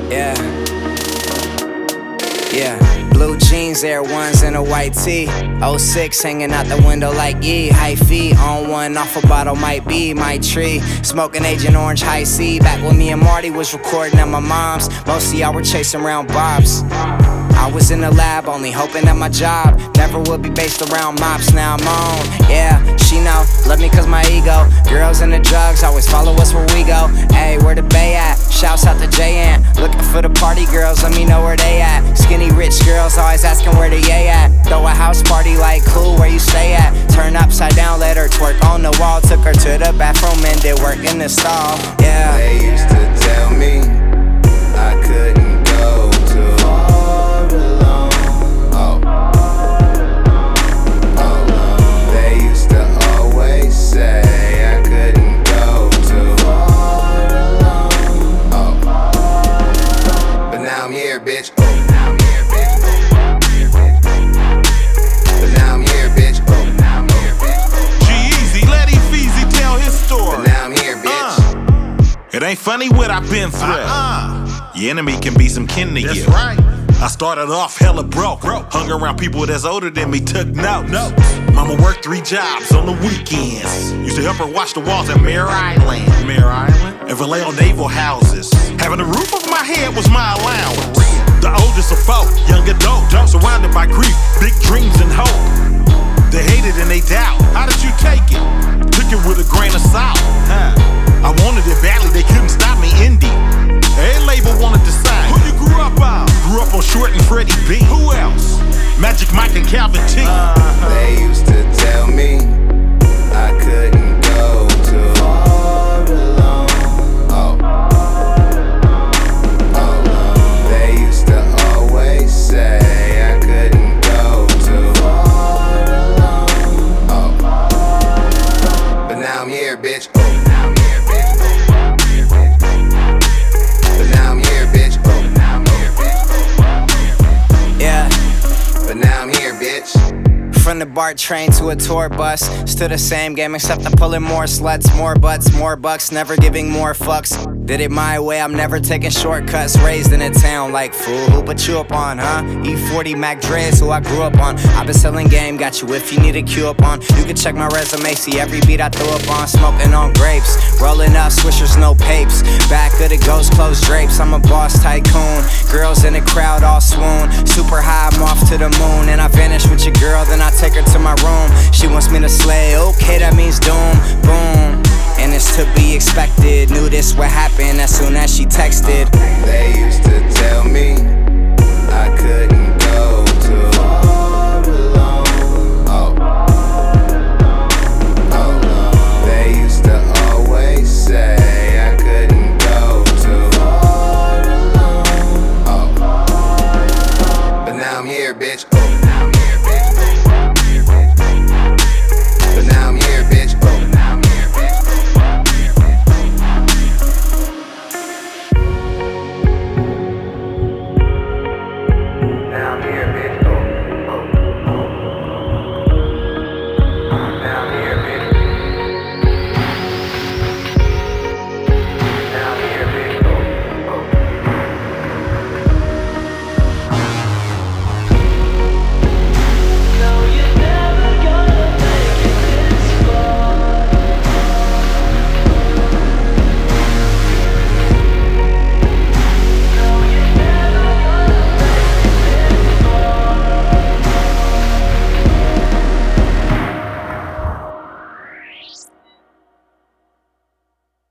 Yeah. Yeah, blue jeans, Air Ones, and a white tee. '06 hanging out the window like yee. High feet on one, off a bottle might be my tree. Smoking Agent Orange High C. Back when me and Marty was recording at my mom's. Most of y'all were chasing around bobs. I was in the lab, only hoping that my job never would be based around mops. Now I'm on, yeah, she know, love me cause my ego. Girls and the drugs always follow us where we go. Ayy, where the bay at? Shouts out to J.N. Looking for the party girls, let me know where they at. Skinny rich girls always asking where the yay at. Throw a house party like cool, where you stay at? Turn upside down, let her twerk on the wall. Took her to the bathroom and did work in the stall, yeah. They used to tell me I couldn't go too far alone. They used to always say I couldn't go too far alone. But now I'm here, bitch. But now I'm here, bitch. G-Eazy, let Feezy tell his story. But now I'm here, bitch. It ain't funny what I've been through. Your enemy can be some kin to you. That's right. I started off hella broke. Hung around people that's older than me, took notes. Mama worked 3 jobs on the weekends. Used to help her wash the walls at Mare Island. And Vallejo naval houses. Having a roof over my head was my allowance. The oldest of 4, young adult, surrounded by grief, big dreams and hope. They hated and they doubt. How did you take it? Took it with a grain of salt. I wanted it badly, they couldn't stop me. Indie. Every label wanted to sign. Who you grew up on? Grew up on Short and Freddie B. Who else? Magic Mike and Calvin T. They used to tell me I couldn't go too far alone. They used to always say I couldn't go too far alone. But now I'm here, bitch. But now I'm here, bitch. But now I'm here, bitch. Yeah. But now I'm here, bitch. From the BART train to a tour bus, still the same game except I'm pulling more sluts, more butts, more bucks, never giving more fucks. Did it my way, I'm never taking shortcuts. Raised in a town like fool, who put you up on, huh? E40 Mac Dre's who I grew up on. I've been selling game, got you if you need a cue up on. You can check my resume, see every beat I throw up on. Smoking on grapes, rolling up swishers, no papes. Back of the ghost closed drapes, I'm a boss tycoon. Girls in the crowd all swoon. Super high, I'm off to the moon. And I vanish with your girl, then I take her to my room. She wants me to slay, okay, that means doom, boom. And it's to be expected, knew this would happen as soon as she texted. They used to tell me I couldn't